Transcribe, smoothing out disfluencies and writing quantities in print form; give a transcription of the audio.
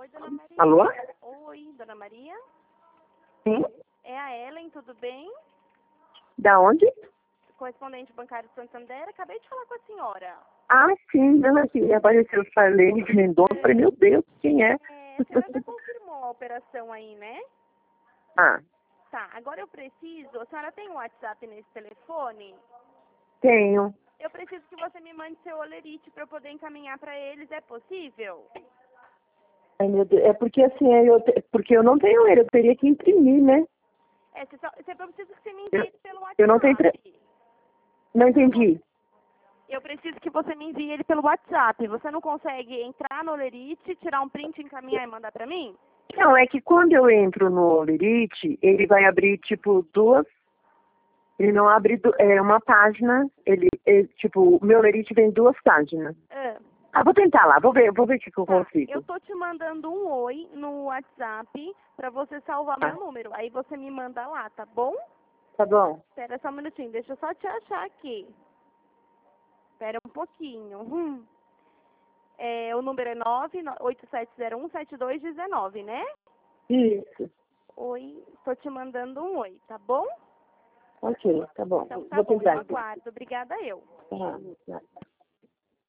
Oi, Dona Maria. Alô? Oi, Dona Maria. Sim? É a Ellen, tudo bem? Da onde? Correspondente bancário de Santander. Acabei de falar com a senhora. Ah, sim, não, que apareceu Farlene de Mendonça. Falei, meu Deus, quem é? A senhora já confirmou a operação aí, né? Ah, Tá, agora eu preciso... A senhora tem um WhatsApp nesse telefone? tenho. Eu preciso que você me mande seu olerite para eu poder encaminhar para eles. É possível? Ai, meu Deus, é porque assim, porque eu não tenho ele, eu teria que imprimir, né? Você precisa que você me Eu, envie pelo eu não tenho... WhatsApp. Não entendi. Eu preciso que você me envie ele pelo WhatsApp. Você não consegue entrar no olerite, tirar um print, encaminhar e mandar para mim? Não, é que quando eu entro no Olerite, ele vai abrir, tipo, duas... Ele não abre uma página, tipo, o meu Olerite vem duas páginas. Ah, vou tentar lá, vou ver o que eu Tá, consigo. eu tô te mandando um oi no WhatsApp para você salvar Tá, meu número. Aí você me manda lá, tá bom? tá bom. Espera só um minutinho, deixa eu só te achar aqui. Espera um pouquinho. O número é 987017219, né? Isso. Oi, tô te mandando um oi, tá bom? Ok, tá bom. Então tá Vou bom, eu tentar. Então. aguardo. Obrigada eu. Tá, tá.